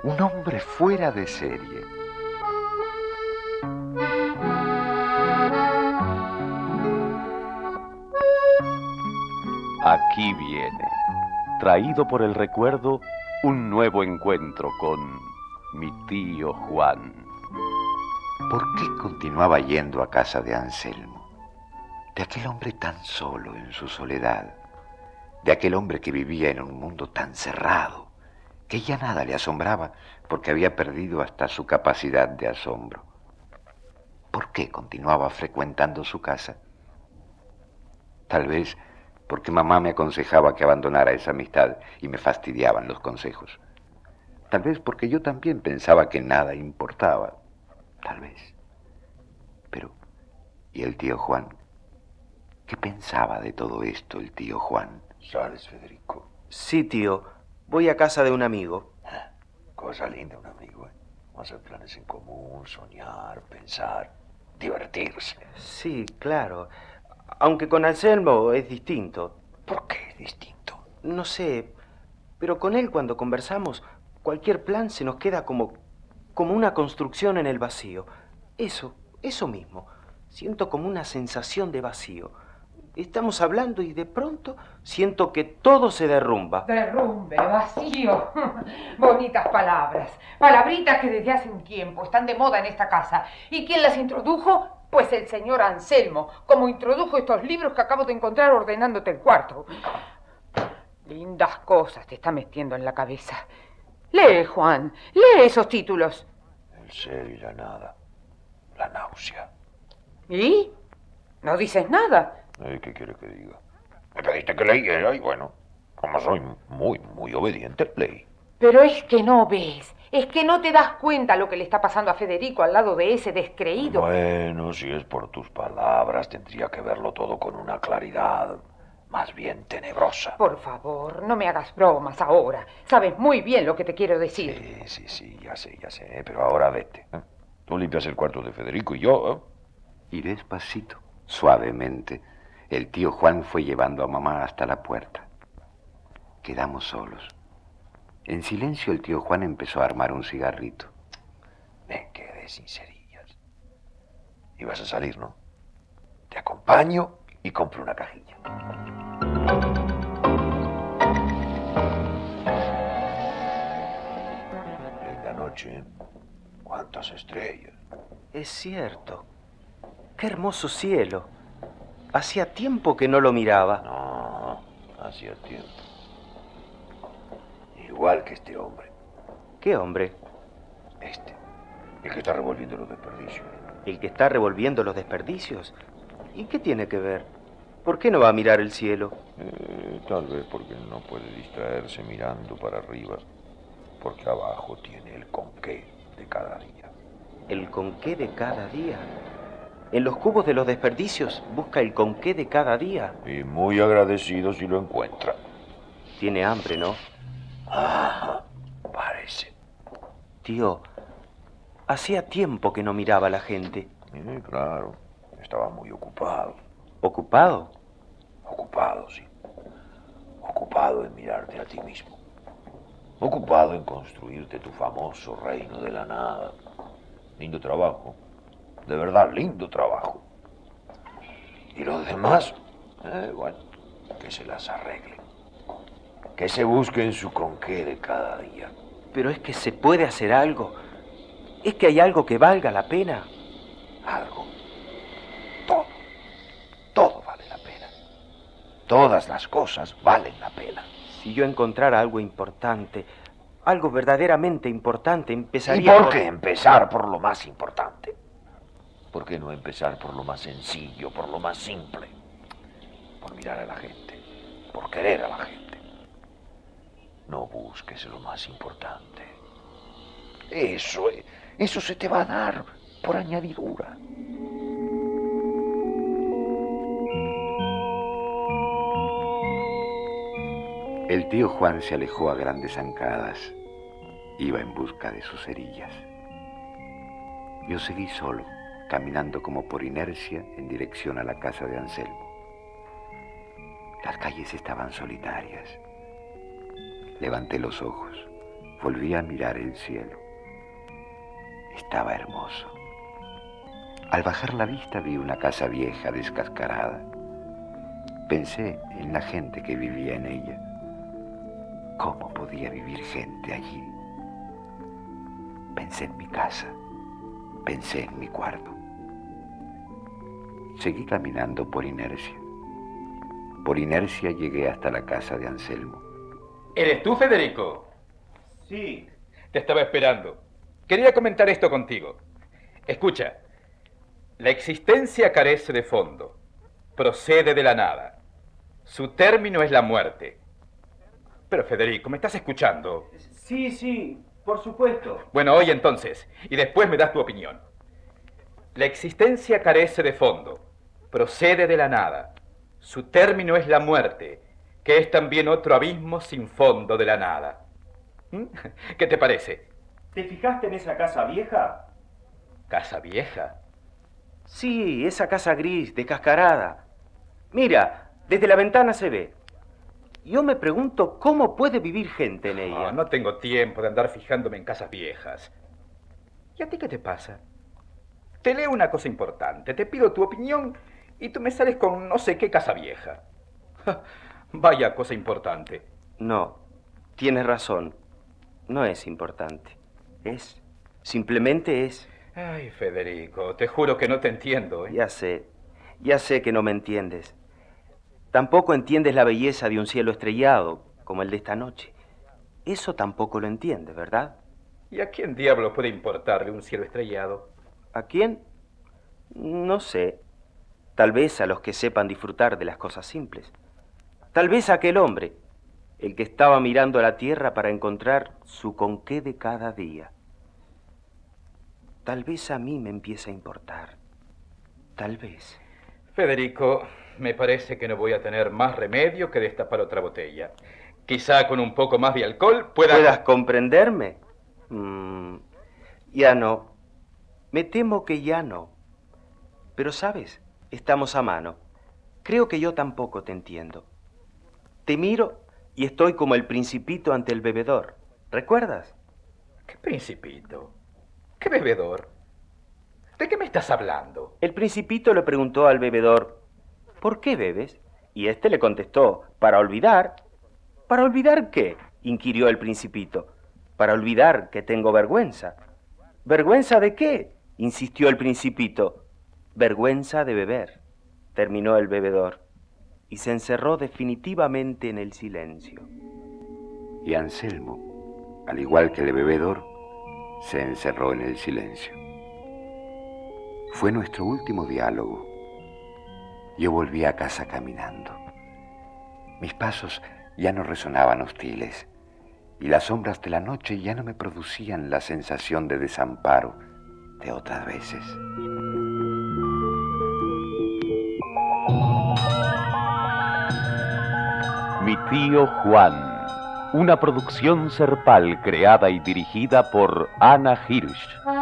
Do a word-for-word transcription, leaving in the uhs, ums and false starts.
Un hombre fuera de serie. Aquí viene, traído por el recuerdo, un nuevo encuentro con mi tío Juan. ¿Por qué continuaba yendo a casa de Anselmo? De aquel hombre tan solo en su soledad, de aquel hombre que vivía en un mundo tan cerrado, que ya nada le asombraba porque había perdido hasta su capacidad de asombro. ¿Por qué continuaba frecuentando su casa? Tal vez porque mamá me aconsejaba que abandonara esa amistad y me fastidiaban los consejos. Tal vez porque yo también pensaba que nada importaba. Tal vez. Pero, ¿y el tío Juan? ¿Qué pensaba de todo esto el tío Juan? ¿Sales, Federico? Sí, tío. Voy a casa de un amigo. Ah, cosa linda un amigo, ¿eh? Hacer planes en común, soñar, pensar, divertirse. Sí, claro. Aunque con Anselmo es distinto. ¿Por qué es distinto? No sé, pero con él cuando conversamos, cualquier plan se nos queda como, como una construcción en el vacío. Eso, eso mismo. Siento como una sensación de vacío. Estamos hablando y de pronto siento que todo se derrumba. Derrumbe, vacío. Bonitas palabras. Palabritas que desde hace un tiempo están de moda en esta casa. ¿Y quién las introdujo? Pues el señor Anselmo, como introdujo estos libros que acabo de encontrar ordenándote el cuarto. Lindas cosas te está metiendo en la cabeza. Lee, Juan, lee esos títulos. El ser y la nada. La náusea. ¿Y? ¿No dices nada? ¿Eh? ¿Qué quieres que diga? Me pediste que leyera y bueno, como soy muy, muy obediente, leí. Pero es que no ves, es que no te das cuenta lo que le está pasando a Federico al lado de ese descreído. Bueno, si es por tus palabras, tendría que verlo todo con una claridad más bien tenebrosa. Por favor, no me hagas bromas ahora. Sabes muy bien lo que te quiero decir. Sí, sí, sí, ya sé, ya sé, pero ahora vete. ¿eh? Tú limpias el cuarto de Federico y yo, ¿eh? Y despacito, suavemente, el tío Juan fue llevando a mamá hasta la puerta. Quedamos solos. En silencio el tío Juan empezó a armar un cigarrito. Me quedé sin cerillas. Ibas a salir, ¿no? Te acompaño y compro una cajilla. Linda noche. ¿Cuántas estrellas? Es cierto. Qué hermoso cielo. Hacía tiempo que no lo miraba. No, hacía tiempo. Igual que este hombre. ¿Qué hombre? Este. El que está revolviendo los desperdicios. ¿El que está revolviendo los desperdicios? ¿Y qué tiene que ver? ¿Por qué no va a mirar el cielo? Eh, tal vez porque no puede distraerse mirando para arriba. Porque abajo tiene el conqué de cada día. ¿El conqué de cada día? En los cubos de los desperdicios busca el conqué de cada día. Y muy agradecido si lo encuentra. Tiene hambre, ¿no? Ah, parece. Tío, hacía tiempo que no miraba a la gente. Sí, claro. Estaba muy ocupado. ¿Ocupado? Ocupado, sí. Ocupado en mirarte a ti mismo. Ocupado en construirte tu famoso reino de la nada. Lindo trabajo. De verdad, lindo trabajo. Y los demás, eh, bueno, que se las arreglen. Que se busquen su conqué de cada día. Pero es que se puede hacer algo. Es que hay algo que valga la pena. Algo. Todo. Todo vale la pena. Todas las cosas valen la pena. Si yo encontrara algo importante, algo verdaderamente importante, empezaría... ¿Y por qué empezar por lo más importante? ¿Por qué no empezar por lo más sencillo, por lo más simple? Por mirar a la gente, por querer a la gente. No busques lo más importante. Eso, eso se te va a dar por añadidura. El tío Juan se alejó a grandes zancadas. Iba en busca de sus cerillas. Yo seguí solo, caminando como por inercia en dirección a la casa de Anselmo. Las calles estaban solitarias. Levanté los ojos. Volví a mirar el cielo. Estaba hermoso. Al bajar la vista vi una casa vieja, descascarada. Pensé en la gente que vivía en ella. ¿Cómo podía vivir gente allí? Pensé en mi casa. Pensé en mi cuarto. Seguí caminando por inercia. Por inercia llegué hasta la casa de Anselmo. ¿Eres tú, Federico? Sí. Te estaba esperando. Quería comentar esto contigo. Escucha. La existencia carece de fondo. Procede de la nada. Su término es la muerte. Pero, Federico, ¿me estás escuchando? Sí, sí, por supuesto. Bueno, oye entonces, y después me das tu opinión. La existencia carece de fondo. Procede de la nada. Su término es la muerte, que es también otro abismo sin fondo de la nada. ¿Mm? ¿Qué te parece? ¿Te fijaste en esa casa vieja? ¿Casa vieja? Sí, esa casa gris, descascarada. Mira, desde la ventana se ve. Yo me pregunto cómo puede vivir gente en ella. No, no tengo tiempo de andar fijándome en casas viejas. ¿Y a ti qué te pasa? Te leo una cosa importante, te pido tu opinión y tú me sales con no sé qué casa vieja. Vaya cosa importante. No, tienes razón. No es importante. Es. Simplemente es. Ay, Federico, te juro que no te entiendo, ¿eh? Ya sé. Ya sé que no me entiendes. Tampoco entiendes la belleza de un cielo estrellado, como el de esta noche. Eso tampoco lo entiendes, ¿verdad? ¿Y a quién diablo puede importarle un cielo estrellado? ¿A quién? No sé. Tal vez a los que sepan disfrutar de las cosas simples. Tal vez a aquel hombre, el que estaba mirando a la tierra para encontrar su conqué de cada día. Tal vez a mí me empiece a importar. Tal vez. Federico, me parece que no voy a tener más remedio que destapar otra botella. Quizá con un poco más de alcohol pueda... ¿Puedas comprenderme? Mm, ya no. Me temo que ya no. Pero, ¿sabes? Estamos a mano. Creo que yo tampoco te entiendo. Te miro y estoy como el principito ante el bebedor. ¿Recuerdas? ¿Qué principito? ¿Qué bebedor? ¿De qué me estás hablando? El principito le preguntó al bebedor, ¿por qué bebes? Y éste le contestó, para olvidar. ¿Para olvidar qué? Inquirió el principito. Para olvidar que tengo vergüenza. ¿Vergüenza de qué? Insistió el principito. Vergüenza de beber, terminó el bebedor, y se encerró definitivamente en el silencio. Y Anselmo, al igual que el bebedor, se encerró en el silencio. Fue nuestro último diálogo. Yo volví a casa caminando. Mis pasos ya no resonaban hostiles, y las sombras de la noche ya no me producían la sensación de desamparo de otras veces. Mi tío Juan, una producción Serpal creada y dirigida por Ana Hirsch.